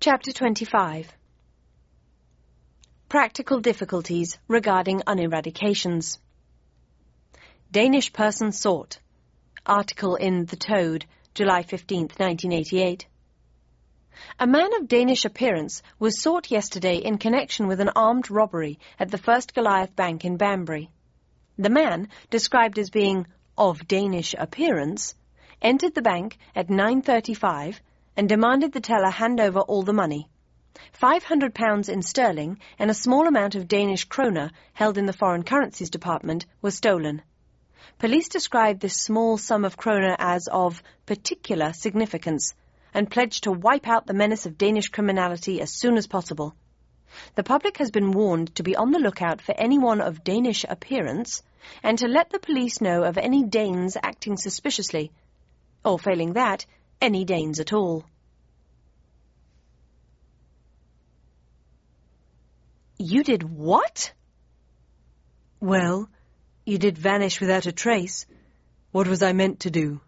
Chapter 25. Practical difficulties regarding uneradications. Danish person sought. Article in The Toad, July 15, 1988. A man of Danish appearance was sought yesterday in connection with an armed robbery at the First Goliath Bank in Banbury. The man, described as being of Danish appearance, entered the bank at 9:35 and demanded the teller hand over all the money. £500 in sterling and a small amount of Danish kroner held in the Foreign Currencies Department was stolen. Police described this small sum of kroner as of particular significance and pledged to wipe out the menace of Danish criminality as soon as possible. The public has been warned to be on the lookout for anyone of Danish appearance and to let the police know of any Danes acting suspiciously, or failing that, any Danes at all. You did what? Well, you did vanish without a trace. What was I meant to do?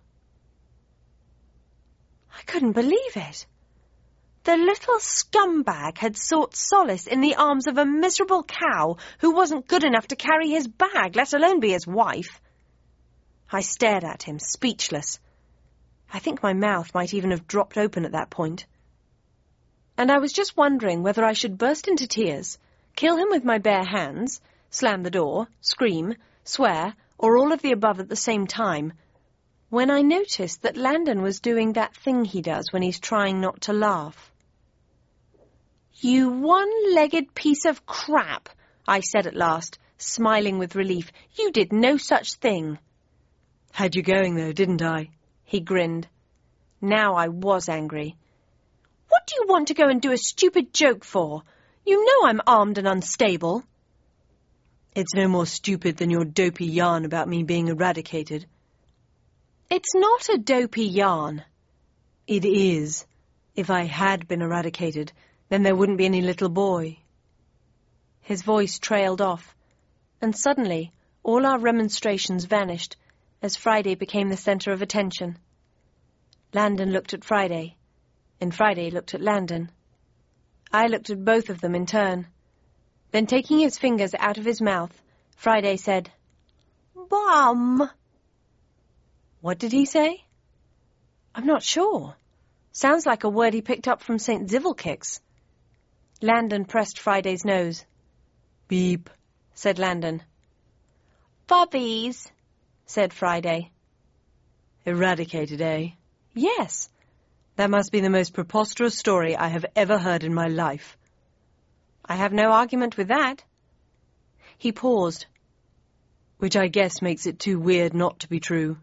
I couldn't believe it. The little scumbag had sought solace in the arms of a miserable cow who wasn't good enough to carry his bag, let alone be his wife. I stared at him, speechless. I think my mouth might even have dropped open at that point. And I was just wondering whether I should burst into tears, kill him with my bare hands, slam the door, scream, swear, or all of the above at the same time, when I noticed that Landon was doing that thing he does when he's trying not to laugh. "You one-legged piece of crap," I said at last, smiling with relief. "You did no such thing." Had you going, though, didn't I? He grinned. Now I was angry. "What do you want to go and do a stupid joke for? You know I'm armed and unstable." It's no more stupid than your dopey yarn about me being eradicated. It's not a dopey yarn. It is. If I had been eradicated, then there wouldn't be any little boy. His voice trailed off, and suddenly all our remonstrations vanished as Friday became the centre of attention. Landon looked at Friday, and Friday looked at Landon. I looked at both of them in turn. Then, taking his fingers out of his mouth, Friday said, "Bum." What did he say? I'm not sure. Sounds like a word he picked up from St. Zivelkix. Landon pressed Friday's nose. "Beep," said Landon. "Bobbies," said Friday. Eradicated, eh? Yes. That must be the most preposterous story I have ever heard in my life. I have no argument with that. He paused. Which I guess makes it too weird not to be true.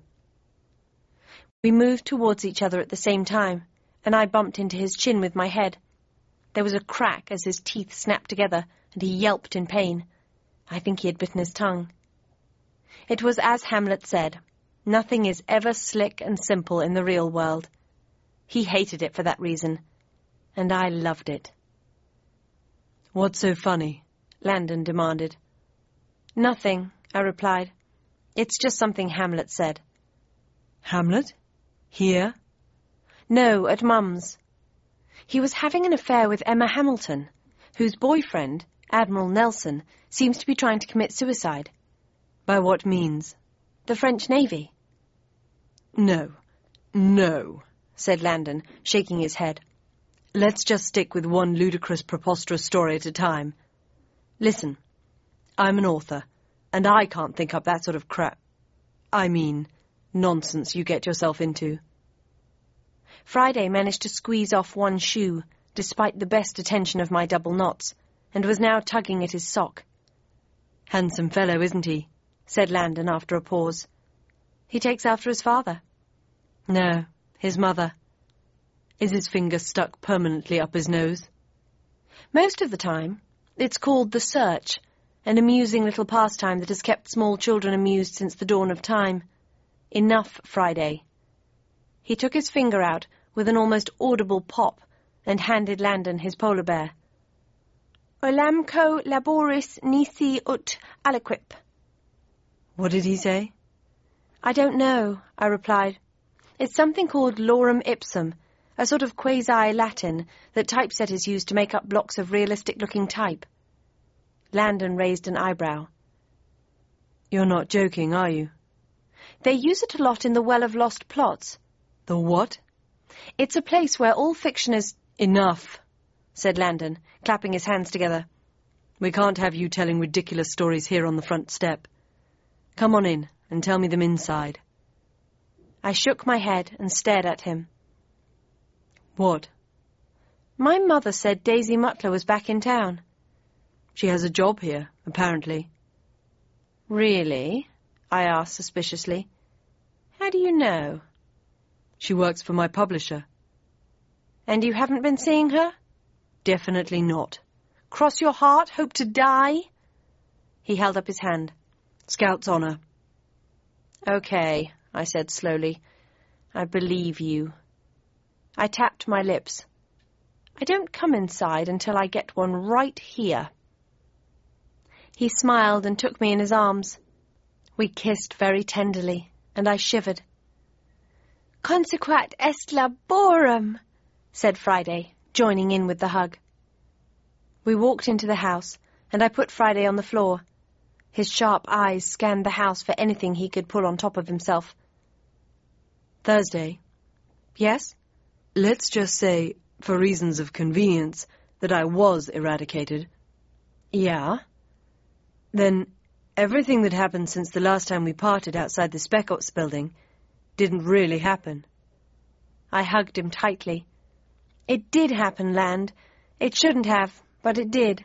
We moved towards each other at the same time, and I bumped into his chin with my head. There was a crack as his teeth snapped together, and he yelped in pain. I think he had bitten his tongue. It was as Hamlet said, nothing is ever slick and simple in the real world. He hated it for that reason, and I loved it. "What's so funny?" Landon demanded. "Nothing," I replied. "It's just something Hamlet said." Hamlet? Here? No, at Mum's. He was having an affair with Emma Hamilton, whose boyfriend, Admiral Nelson, seems to be trying to commit suicide. By what means? The French Navy. No, said Landon, shaking his head. Let's just stick with one ludicrous, preposterous story at a time. Listen, I'm an author, and I can't think up that sort of crap. I mean, nonsense you get yourself into. Friday managed to squeeze off one shoe, despite the best attention of my double knots, and was now tugging at his sock. "Handsome fellow, isn't he?" said Landon after a pause. "He takes after his father." "No, his mother. Is his finger stuck permanently up his nose?" "Most of the time. It's called The Search, an amusing little pastime that has kept small children amused since the dawn of time. Enough, Friday." He took his finger out with an almost audible pop and handed Landon his polar bear. "Olamco laboris nisi ut aliquip." What did he say? "I don't know," I replied. "It's something called lorem ipsum, a sort of quasi-Latin that typesetters use to make up blocks of realistic-looking type. Landon raised an eyebrow. You're not joking, are you? They use it a lot in the Well of Lost Plots. The what? It's a place where all fiction is... Enough, said Landon, clapping his hands together. We can't have you telling ridiculous stories here on the front step. Come on in and tell me them inside. I shook my head and stared at him. What? My mother said Daisy Mutler was back in town. She has a job here, apparently. Really? I asked suspiciously. How do you know? She works for my publisher. And you haven't been seeing her? Definitely not. Cross your heart? Hope to die? He held up his hand. Scout's honor. Okay, I said slowly. I believe you. I tapped my lips. I don't come inside until I get one right here. He smiled and took me in his arms. We kissed very tenderly, and I shivered. Consequat est laborum, said Friday, joining in with the hug. We walked into the house, and I put Friday on the floor. His sharp eyes scanned the house for anything he could pull on top of himself. Thursday. Yes? Let's just say, for reasons of convenience, that I was eradicated. Yeah? Then everything that happened since the last time we parted outside the Spec Ops building didn't really happen. I hugged him tightly. It did happen, Land. It shouldn't have, but it did.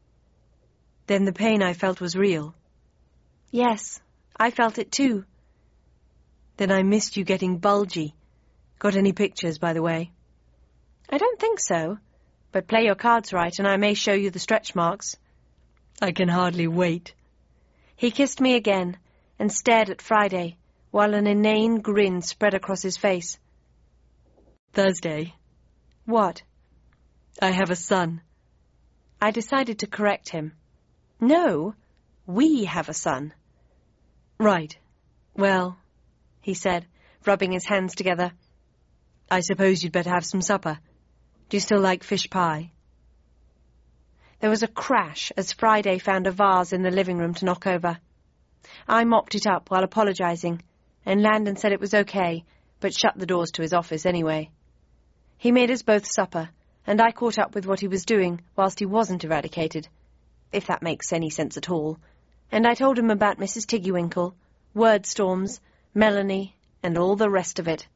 Then the pain I felt was real. Yes, I felt it too. Then I missed you getting bulgy. Got any pictures, by the way? I don't think so, but play your cards right and I may show you the stretch marks. I can hardly wait. He kissed me again and stared at Friday, while an inane grin spread across his face. Thursday. What? I have a son. I decided to correct him. No, we have a son. Right. Well, he said, rubbing his hands together. I suppose you'd better have some supper. Do you still like fish pie? There was a crash as Friday found a vase in the living room to knock over. I mopped it up while apologizing, and Landon said it was okay, but shut the doors to his office anyway. He made us both supper, and I caught up with what he was doing whilst he wasn't eradicated, if that makes any sense at all, and I told him about Mrs. Tiggywinkle, word storms, Melanie, and all the rest of it.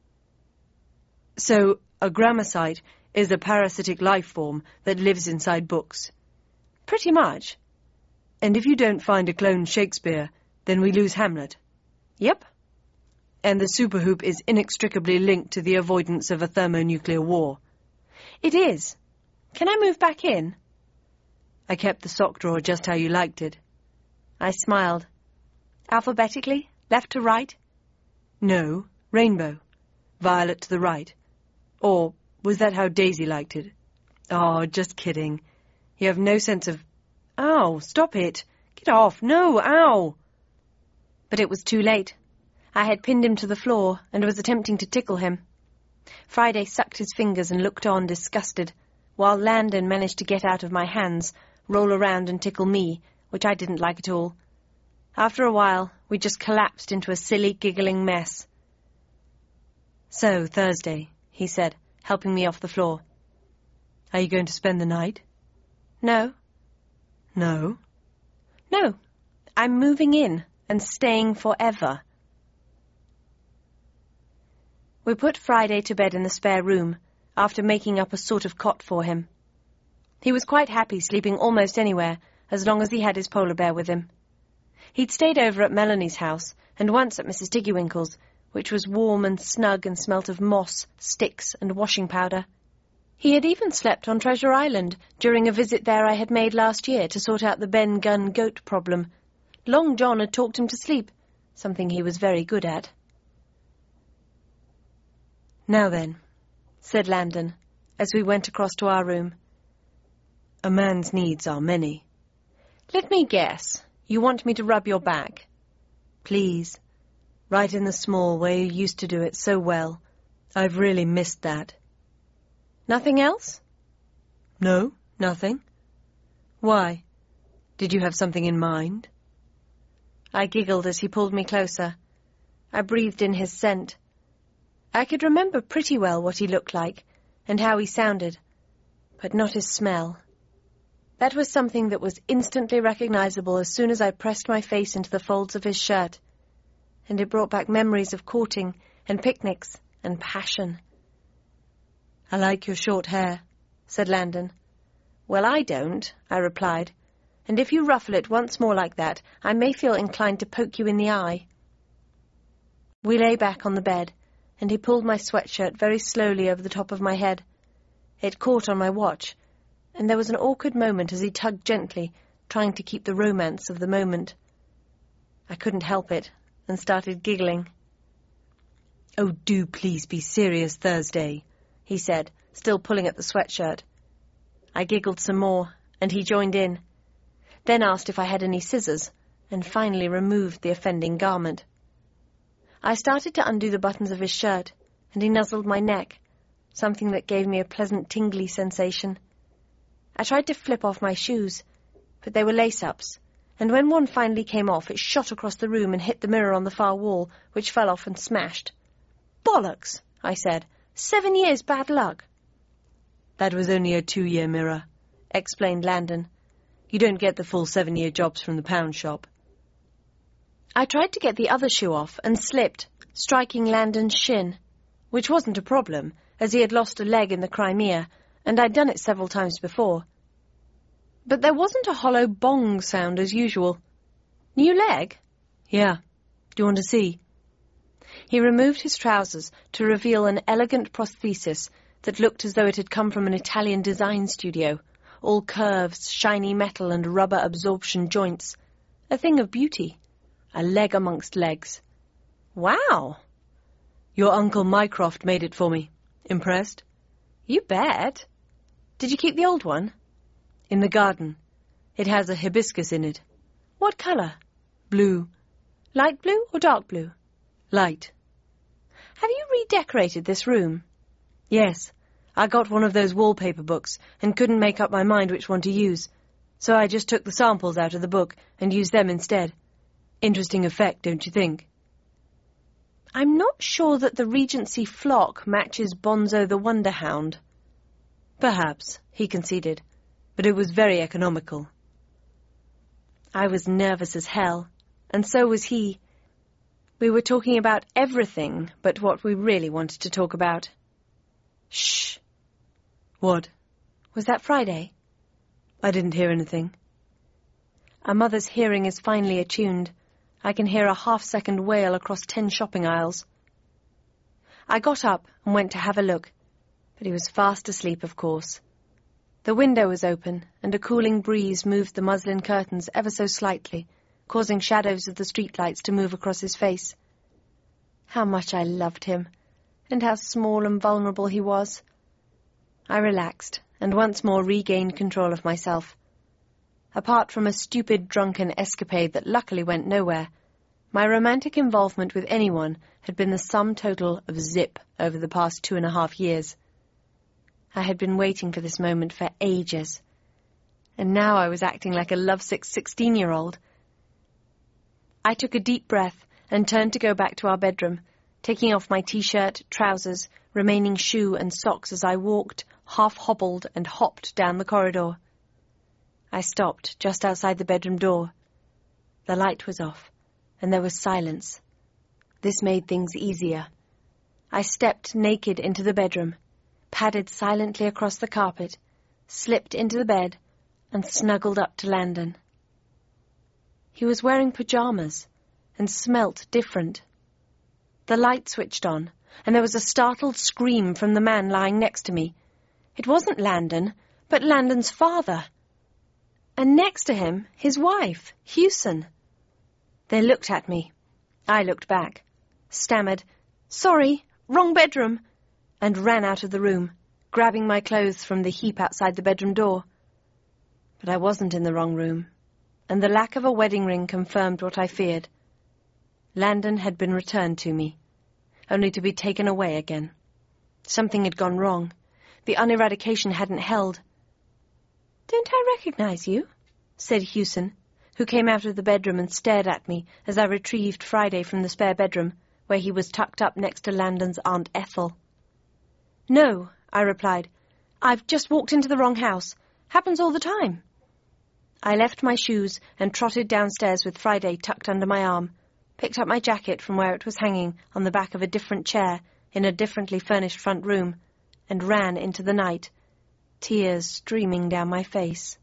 So, a grammar-site is a parasitic life form that lives inside books. Pretty much. And if you don't find a clone Shakespeare, then we lose Hamlet. Yep. And the superhoop is inextricably linked to the avoidance of a thermonuclear war. It is. Can I move back in? I kept the sock drawer just how you liked it. I smiled. Alphabetically? Left to right? No, rainbow. Violet to the right. Or was that how Daisy liked it? Oh, just kidding. You have no sense of... Ow, stop it. Get off. No, ow. But it was too late. I had pinned him to the floor and was attempting to tickle him. Friday sucked his fingers and looked on disgusted, while Landon managed to get out of my hands, roll around and tickle me, which I didn't like at all. After a while, we just collapsed into a silly, giggling mess. So, Thursday, he said, helping me off the floor. Are you going to spend the night? No. No? No. I'm moving in and staying forever. We put Friday to bed in the spare room, after making up a sort of cot for him. He was quite happy sleeping almost anywhere, as long as he had his polar bear with him. He'd stayed over at Melanie's house, and once at Mrs. Tiggywinkle's, which was warm and snug and smelt of moss, sticks, and washing powder. He had even slept on Treasure Island during a visit there I had made last year to sort out the Ben Gunn goat problem. Long John had talked him to sleep, something he was very good at. Now then, said Landon, as we went across to our room. A man's needs are many. Let me guess. You want me to rub your back? Please. Right in the small, where you used to do it so well. I've really missed that. Nothing else? No, nothing. Why? Did you have something in mind? I giggled as he pulled me closer. I breathed in his scent. I could remember pretty well what he looked like and how he sounded, but not his smell. That was something that was instantly recognizable as soon as I pressed my face into the folds of his shirt, and it brought back memories of courting and picnics and passion. I like your short hair, said Landon. Well, I don't, I replied, and if you ruffle it once more like that, I may feel inclined to poke you in the eye. We lay back on the bed, and he pulled my sweatshirt very slowly over the top of my head. It caught on my watch, and there was an awkward moment as he tugged gently, trying to keep the romance of the moment. I couldn't help it, and started giggling. Oh, do please be serious, Thursday, he said, still pulling at the sweatshirt. I giggled some more, and he joined in, then asked if I had any scissors, and finally removed the offending garment. I started to undo the buttons of his shirt, and he nuzzled my neck, something that gave me a pleasant tingly sensation. I tried to flip off my shoes, but they were lace-ups, and when one finally came off, it shot across the room and hit the mirror on the far wall, which fell off and smashed. "Bollocks," I said. 7 years bad luck. That was only a 2-year mirror, explained Landon. You don't get the full 7-year jobs from the pound shop. I tried to get the other shoe off and slipped, striking Landon's shin, which wasn't a problem, as he had lost a leg in the Crimea, and I'd done it several times before. But there wasn't a hollow bong sound as usual. New leg? Yeah. Do you want to see? He removed his trousers to reveal an elegant prosthesis that looked as though it had come from an Italian design studio, all curves, shiny metal and rubber absorption joints. A thing of beauty. A leg amongst legs. Wow! Your Uncle Mycroft made it for me. Impressed? You bet. Did you keep the old one? In the garden. It has a hibiscus in it. What colour? Blue. Light blue or dark blue? Light. Have you redecorated this room? Yes. I got one of those wallpaper books and couldn't make up my mind which one to use, so I just took the samples out of the book and used them instead. Interesting effect, don't you think? I'm not sure that the Regency flock matches Bonzo the Wonderhound. Perhaps, he conceded, but it was very economical. I was nervous as hell, and so was he. We were talking about everything but what we really wanted to talk about. Shh. What? Was that Friday? I didn't hear anything. Our mother's hearing is finely attuned. I can hear a half-second wail across 10 shopping aisles. I got up and went to have a look, but he was fast asleep, of course. The window was open, and a cooling breeze moved the muslin curtains ever so slightly, causing shadows of the streetlights to move across his face. How much I loved him, and how small and vulnerable he was. I relaxed, and once more regained control of myself. Apart from a stupid drunken escapade that luckily went nowhere, my romantic involvement with anyone had been the sum total of zip over the past 2.5 years. I had been waiting for this moment for ages, and now I was acting like a lovesick 16-year-old. I took a deep breath and turned to go back to our bedroom, taking off my T-shirt, trousers, remaining shoe and socks as I walked, half-hobbled and hopped down the corridor. I stopped just outside the bedroom door. The light was off, and there was silence. This made things easier. I stepped naked into the bedroom, padded silently across the carpet, slipped into the bed, and snuggled up to Landon. He was wearing pajamas, and smelt different. The light switched on, and there was a startled scream from the man lying next to me. It wasn't Landon, but Landon's father. And next to him, his wife, Hewson. They looked at me. I looked back, stammered, "Sorry, wrong bedroom," and ran out of the room, grabbing my clothes from the heap outside the bedroom door. But I wasn't in the wrong room, and the lack of a wedding ring confirmed what I feared. Landon had been returned to me, only to be taken away again. Something had gone wrong. The uneradication hadn't held. "Don't I recognize you?" said Hewson, who came out of the bedroom and stared at me as I retrieved Friday from the spare bedroom, where he was tucked up next to Landon's Aunt Ethel. "No," I replied. "I've just walked into the wrong house. Happens all the time." I left my shoes and trotted downstairs with Friday tucked under my arm, picked up my jacket from where it was hanging on the back of a different chair in a differently furnished front room, and ran into the night, tears streaming down my face.